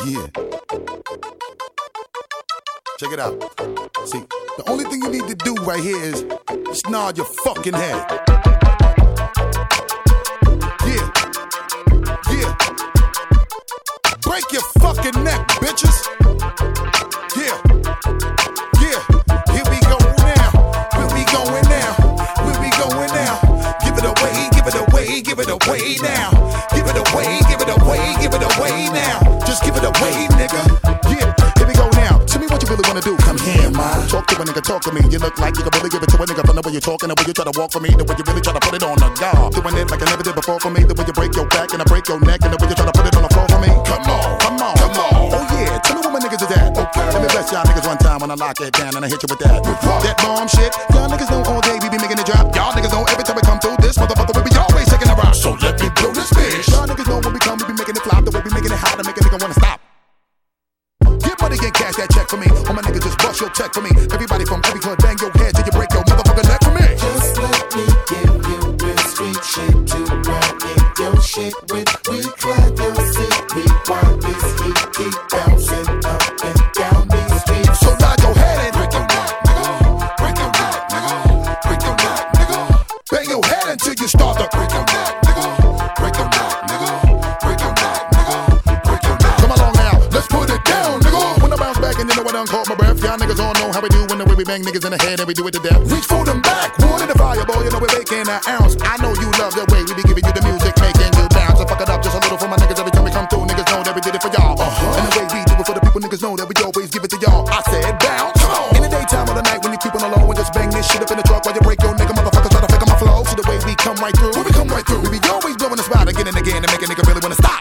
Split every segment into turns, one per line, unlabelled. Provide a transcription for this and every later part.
Yeah. Check it out. See, the only thing you need to do right here is just nod your fucking head. Yeah. Yeah. Break your fucking neck, bitches. Yeah. Yeah. Here we go now. Where we going now? Where we going now? Give it away, give it away, give it away now. Give it away, give it away, give it away now. Just give it away, nigga. Yeah. Here we go now. Tell me what you really wanna do. Come here, ma. Talk to a nigga, talk to me. You look like you can really give it to a nigga from the way you're talking, the way you try to walk for me, the way you really try to put it on the guard. Doing it like I never did before for me, the way you break your back and I break your neck, and the way you try to put it on the floor for me. Come on, come on, come on. Oh yeah, tell me what my niggas is at. Okay. Let me bless y'all niggas one time when I lock it down and I hit you with that. That bomb shit. Y'all niggas know all day we be making it drop. Y'all niggas know every time we come through this motherfucker we be always taking a rock. So let me blow this bitch. Y'all niggas know when we come we be making it flop, the way we making it hot to make a nigga wanna stop. Get money and cash that check for me. All my niggas just bust your check for me. Everybody from every hood bang your head till you break your motherfucking neck for me.
Just let me give you real street shit to run in your shit with. We clap your seat, we want this heat, keep bouncing up and down these streets.
So nod your head and
break your neck, nigga. Break your neck, nigga. Break your neck, nigga.
bang your head until you start to
break your neck, nigga. Break your neck, nigga. Break your neck, nigga. Break your neck.
Come along now, let's put it down, nigga. When I bounce back and you know I done caught my breath. Y'all niggas all know how we do when the way we bang niggas in the head and we do it to death. Reach for them back, wood in the fire, boy, you know we're making an ounce. I know you love the way we be giving you the music, making you bounce. I fuck it up just a little for my niggas every time we come through. Niggas know that we did it for y'all. And the way we do it for the people, niggas know that we always give it to y'all. I said bounce. In the daytime or the night when you keep on the low and just bang this shit up in the truck while you break your nigga motherfuckers try to fake on my flow. See the way we come right through. When we come right through, we be always blowing the spot again and again to make a nigga really wanna stop.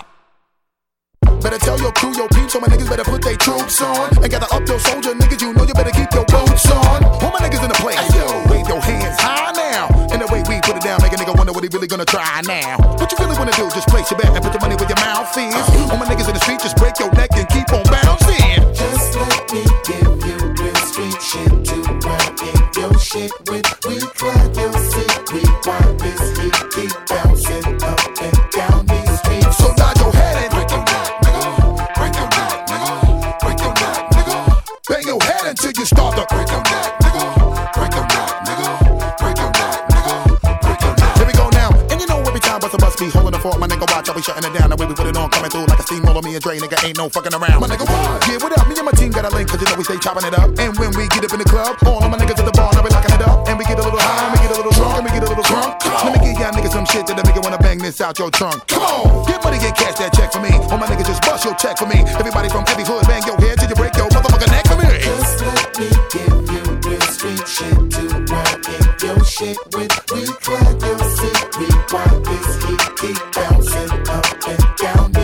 Better tell your crew, your peeps, so my niggas better put their troops on. And gather up your soldier niggas, you know you better keep your boots on. All my niggas in the place, yo, wave your hands high now. And the way we put it down, make a nigga wonder what he really gonna try now. What you really wanna do, just place your bet and put your money where your mouth is. All my niggas in the street, just break your neck and keep on bouncing.
Just let me give you real street shit to run in your shit with. We clap your seat, we want this heat, keep bouncing up and down these streets.
So nod your head and
break your neck, nigga. Break your neck, nigga. Break your neck, nigga.
bang your head until you start to
break your neck, nigga. Break your neck, nigga. Break your neck, nigga. Break your neck.
Here we go now, and you know every time bust a bus be holding the fort, my nigga watch, I be shutting it down. The way we put it on, coming through like a steamroller. Me and Dre, nigga, ain't no fucking around. My nigga, what? Yeah, what up? Me and my team got a link, cause you know we stay chopping it up. And when we get up in the club, all of my niggas at the bar, now we locking it up. And we get a little high, and we get a little drunk, and we get a little drunk. Let me give y'all niggas some shit that'll make you wanna bang this out your trunk. Come on, get money and cash that check for me. All my niggas just bust your check for me. Everybody from every hood, bang your head till you break your motherfucking neck for me.
Just let me give you real street shit to run in your shit with. We clap your seat, we want this heat, keep bouncing up and down.